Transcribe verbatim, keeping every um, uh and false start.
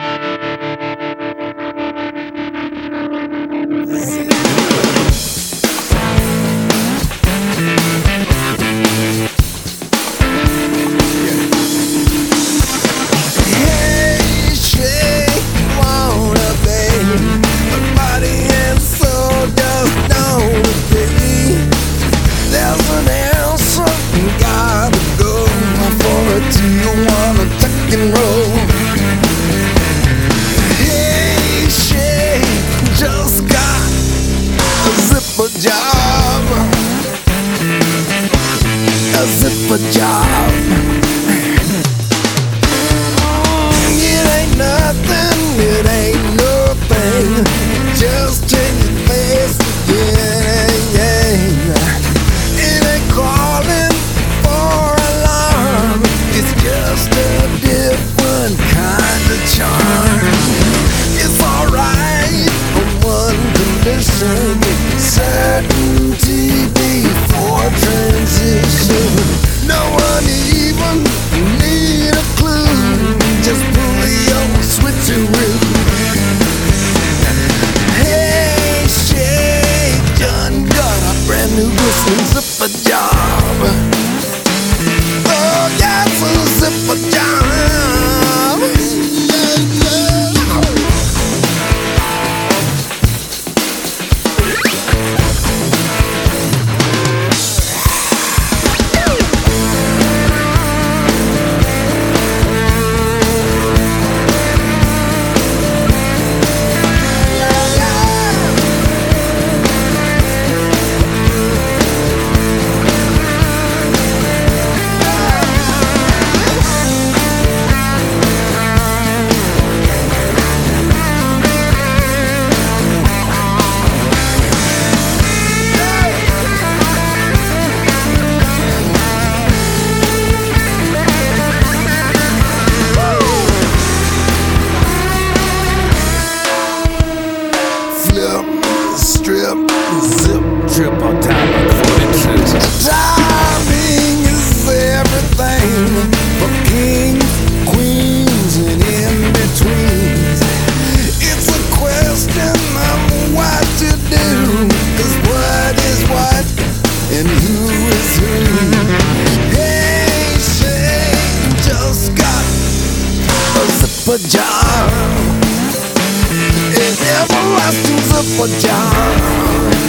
Job, a zipper job. It ain't nothing, it ain't nothing. Just change your face, yeah, yeah. It ain't calling for alarm. It's just a different kind of charm. It's alright on one condition: certainty before transition. No one even need a clue. Just pull your switcheroo. Hey, shake, done got a brand new whistling zipper job. Oh, yeah, it's a zipper job. Strip, zip, trip on time like forty-two. Timing is everything for kings, queens, and in-betweens. It's a question of what to do, 'cause what is what and who is who. Hey, Shane just got a zipper job. An everlasting zipper job.